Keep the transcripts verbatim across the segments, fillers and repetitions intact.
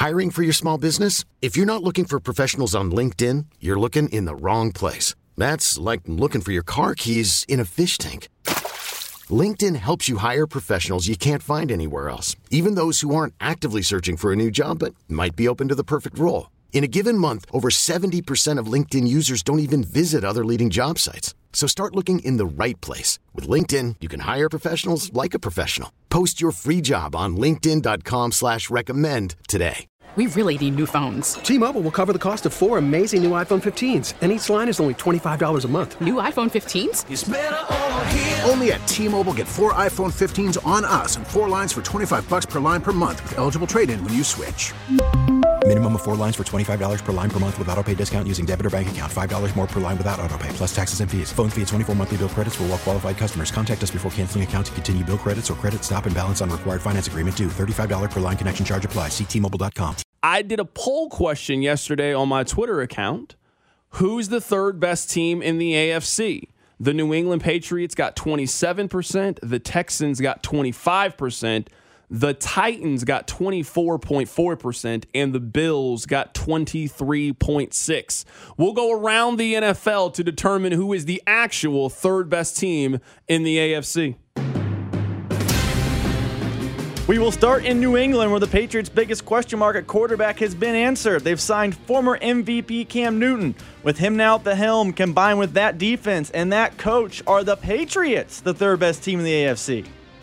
Hiring for your small business? If you're not looking for professionals on LinkedIn, you're looking in the wrong place. That's like looking for your car keys in a fish tank. LinkedIn helps you hire professionals you can't find anywhere else, even those who aren't actively searching for a new job but might be open to the perfect role. In a given month, over seventy percent of LinkedIn users don't even visit other leading job sites. So start looking in the right place. With LinkedIn, you can hire professionals like a professional. Post your free job on linkedin dot com slash recommend today. We really need new phones. T-Mobile will cover the cost of four amazing new iPhone fifteens, and each line is only twenty-five dollars a month. New iPhone fifteens? It's better over here. Only at T-Mobile, get four iPhone fifteens on us and four lines for twenty-five dollars per line per month with eligible trade-in when you switch. Minimum of four lines for twenty-five dollars per line per month with autopay discount using debit or bank account. five dollars more per line without autopay, plus taxes and fees. Phone fee at twenty-four monthly bill credits for well-qualified customers. Contact us before canceling account to continue bill credits or credit stop and balance on required finance agreement due. thirty-five dollars per line connection charge applies. See T Mobile dot com. I did a poll question yesterday on my Twitter account. Who's the third best team in the A F C? The New England Patriots got twenty-seven percent. The Texans got twenty-five percent. The Titans got twenty-four point four percent, and the Bills got twenty-three point six percent. We'll go around the N F L to determine who is the actual third best team in the A F C. We will start in New England, where the Patriots' biggest question mark at quarterback has been answered. They've signed former M V P Cam Newton. With him now at the helm, combined with that defense and that coach, are the Patriots the third best team in the A F C?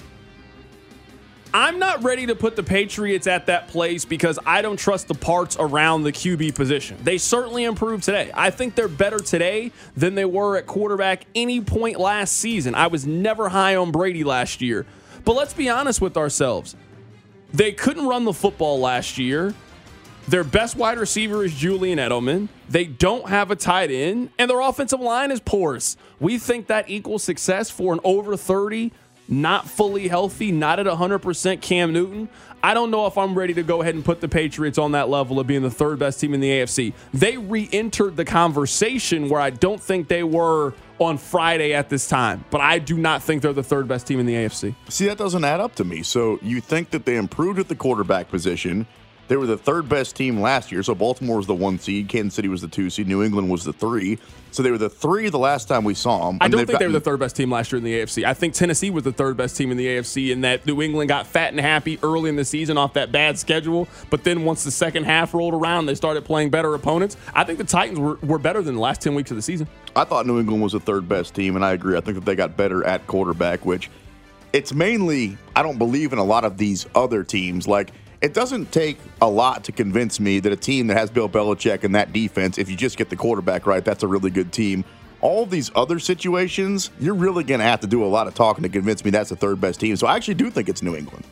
I'm not ready to put the Patriots at that place because I don't trust the parts around the Q B position. They certainly improved today. I think they're better today than they were at quarterback any point last season. I was never high on Brady last year. But let's be honest with ourselves. They couldn't run the football last year. Their best wide receiver is Julian Edelman. They don't have a tight end, and their offensive line is porous. We think that equals success for an over thirty, not fully healthy, not at one hundred percent Cam Newton. I don't know if I'm ready to go ahead and put the Patriots on that level of being the third best team in the A F C. They re-entered the conversation where I don't think they were on Friday at this time, but I do not think they're the third best team in the A F C. See, that doesn't add up to me. So you think that they improved at the quarterback position. They were the third best team last year. So Baltimore was the one seed, Kansas City was the two seed, New England was the three. So they were the three the last time we saw them. I don't think gotten, they were the third best team last year in the A F C. I think Tennessee was the third best team in the A F C, and that New England got fat and happy early in the season off that bad schedule. But then once the second half rolled around, they started playing better opponents. I think the Titans were, were better than the last ten weeks of the season. I thought New England was the third best team, and I agree. I think that they got better at quarterback, which it's mainly, I don't believe in a lot of these other teams. Like, it doesn't take a lot to convince me that a team that has Bill Belichick and that defense, if you just get the quarterback right, that's a really good team. All these other situations, you're really going to have to do a lot of talking to convince me that's the third best team. So I actually do think it's New England.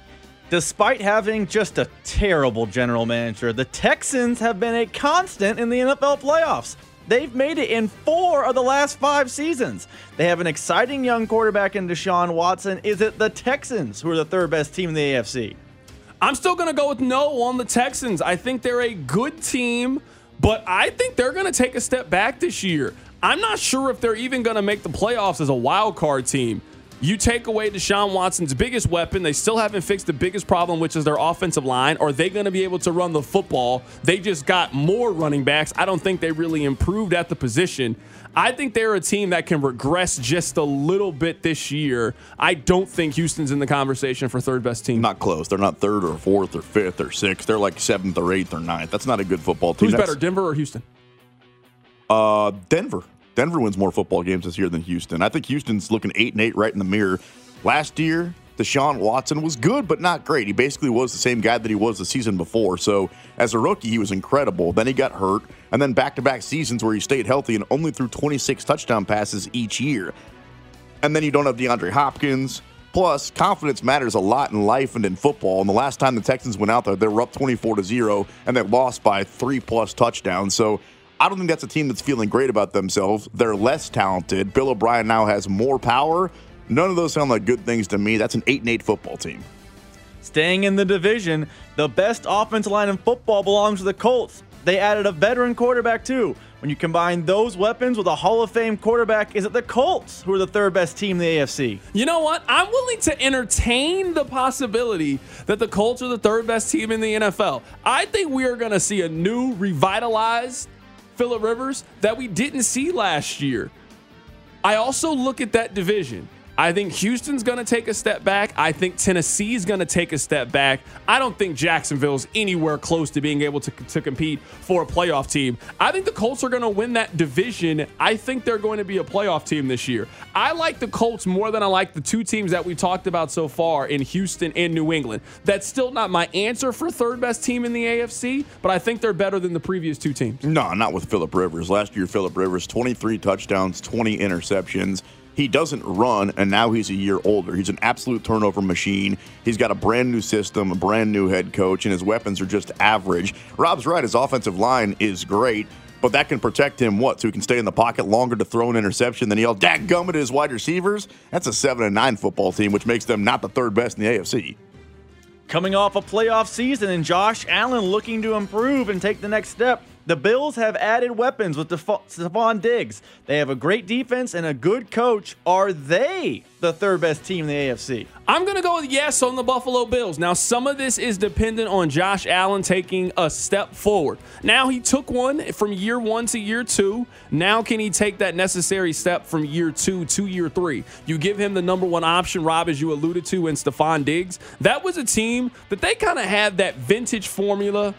Despite having just a terrible general manager, the Texans have been a constant in the N F L playoffs. They've made it in four of the last five seasons. They have an exciting young quarterback in Deshaun Watson. Is it the Texans who are the third best team in the A F C? I'm still going to go with no on the Texans. I think they're a good team, but I think they're going to take a step back this year. I'm not sure if they're even going to make the playoffs as a wild card team. You take away Deshaun Watson's biggest weapon. They still haven't fixed the biggest problem, which is their offensive line. Are they going to be able to run the football? They just got more running backs. I don't think they really improved at the position. I think they're a team that can regress just a little bit this year. I don't think Houston's in the conversation for third best team. Not close. They're not third or fourth or fifth or sixth. They're like seventh or eighth or ninth. That's not a good football team. Who's That's, better, Denver or Houston? Uh, Denver. Denver wins more football games this year than Houston. I think Houston's looking eight and eight right in the mirror. Last year, Deshaun Watson was good, but not great. He basically was the same guy that he was the season before. So as a rookie, he was incredible. Then he got hurt, and then back-to-back seasons where he stayed healthy and only threw twenty-six touchdown passes each year. And then you don't have DeAndre Hopkins. Plus, confidence matters a lot in life and in football. And the last time the Texans went out there, they were up twenty-four to zero, and they lost by three-plus touchdowns. So I don't think that's a team that's feeling great about themselves. They're less talented. Bill O'Brien now has more power. None of those sound like good things to me. That's an eight and eight football team. Staying in the division, the best offensive line in football belongs to the Colts. They added a veteran quarterback too. When you combine those weapons with a Hall of Fame quarterback, is it the Colts who are the third best team in the A F C? You know what? I'm willing to entertain the possibility that the Colts are the third best team in the N F L. I think we are going to see a new, revitalized Phillip Rivers that we didn't see last year. I also look at that division. I think Houston's going to take a step back. I think Tennessee's going to take a step back. I don't think Jacksonville's anywhere close to being able to, to compete for a playoff team. I think the Colts are going to win that division. I think they're going to be a playoff team this year. I like the Colts more than I like the two teams that we talked about so far in Houston and New England. That's still not my answer for third best team in the A F C, but I think they're better than the previous two teams. No, not with Phillip Rivers. Last year, Phillip Rivers, twenty-three touchdowns, twenty interceptions. He doesn't run, and now he's a year older. He's an absolute turnover machine. He's got a brand new system, a brand new head coach, and his weapons are just average. Rob's right. His offensive line is great, but that can protect him, what, so he can stay in the pocket longer to throw an interception than yell, dadgummit, his wide receivers? That's a seven and nine football team, which makes them not the third best in the A F C. Coming off a playoff season and Josh Allen looking to improve and take the next step, the Bills have added weapons with Stephon Diggs. They have a great defense and a good coach. Are they the third best team in the A F C? I'm going to go with yes on the Buffalo Bills. Now, some of this is dependent on Josh Allen taking a step forward. Now, he took one from year one to year two. Now, can he take that necessary step from year two to year three? You give him the number one option, Rob, as you alluded to, in Stephon Diggs. That was a team that they kind of had that vintage formula.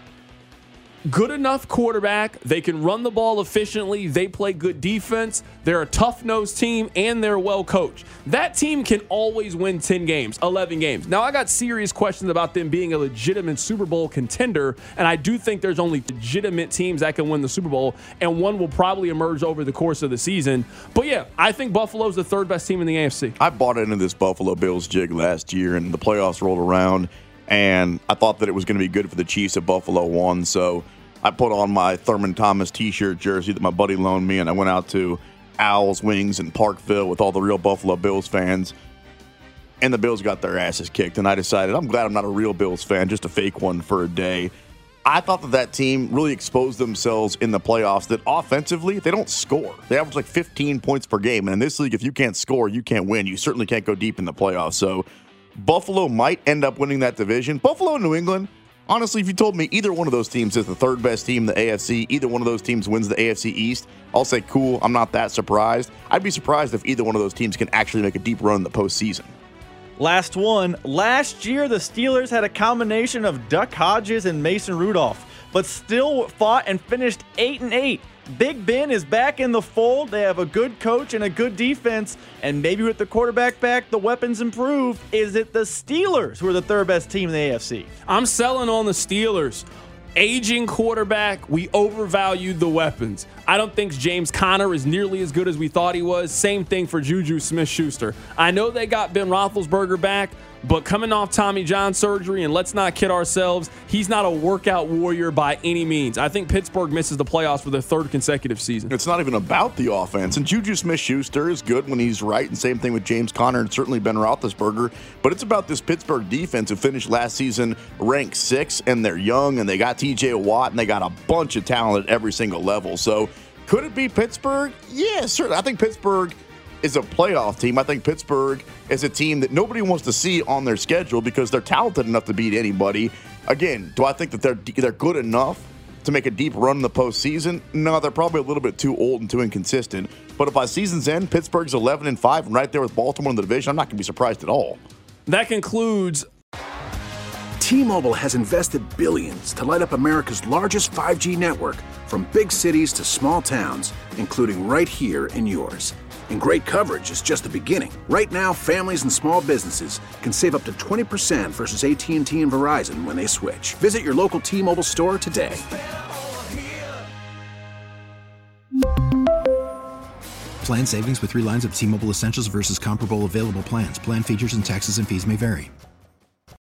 Good enough quarterback. They can run the ball efficiently. They play good defense. They're a tough-nosed team, and they're well coached. That team can always win ten games, eleven games. Now, I got serious questions about them being a legitimate Super Bowl contender, and I do think there's only legitimate teams that can win the Super Bowl, and one will probably emerge over the course of the season. But, yeah, I think Buffalo's the third best team in the A F C. I bought into this Buffalo Bills jig last year, and the playoffs rolled around, and I thought that it was going to be good for the Chiefs if Buffalo won, so I put on my Thurman Thomas t-shirt jersey that my buddy loaned me, and I went out to Owls Wings in Parkville with all the real Buffalo Bills fans, and the Bills got their asses kicked, and I decided I'm glad I'm not a real Bills fan, just a fake one for a day. I thought that that team really exposed themselves in the playoffs, that offensively, they don't score. They average like fifteen points per game, and in this league, if you can't score, you can't win. You certainly can't go deep in the playoffs, so Buffalo might end up winning that division. Buffalo and New England, honestly, if you told me either one of those teams is the third best team in the A F C, either one of those teams wins the A F C East, I'll say, cool, I'm not that surprised. I'd be surprised if either one of those teams can actually make a deep run in the postseason. Last one. Last year, the Steelers had a combination of Duck Hodges and Mason Rudolph, but still fought and finished eight and eight. Big Ben is back in the fold. They have a good coach and a good defense, and maybe with the quarterback back, the weapons improve. Is it the Steelers who are the third best team in the A F C? I'm selling on the Steelers. Aging quarterback, we overvalued the weapons. I don't think James Conner is nearly as good as we thought he was. Same thing for Juju Smith-Schuster. I know they got Ben Roethlisberger back, but coming off Tommy John surgery, and let's not kid ourselves, he's not a workout warrior by any means. I think Pittsburgh misses the playoffs for their third consecutive season. It's not even about the offense. And Juju Smith-Schuster is good when he's right, and same thing with James Conner and certainly Ben Roethlisberger. But it's about this Pittsburgh defense who finished last season ranked six, and they're young, and they got T J Watt, and they got a bunch of talent at every single level. So could it be Pittsburgh? Yeah, certainly. I think Pittsburgh is a playoff team. I think Pittsburgh is a team that nobody wants to see on their schedule because they're talented enough to beat anybody. Again, do I think that they're they're good enough to make a deep run in the postseason? No, they're probably a little bit too old and too inconsistent. But if by season's end, Pittsburgh's eleven and five and right there with Baltimore in the division, I'm not going to be surprised at all. That concludes. T-Mobile has invested billions to light up America's largest five G network, from big cities to small towns, including right here in yours. And great coverage is just the beginning. Right now, families and small businesses can save up to twenty percent versus A T and T and Verizon when they switch. Visit your local T-Mobile store today. Plan savings with three lines of T-Mobile Essentials versus comparable available plans. Plan features and taxes and fees may vary.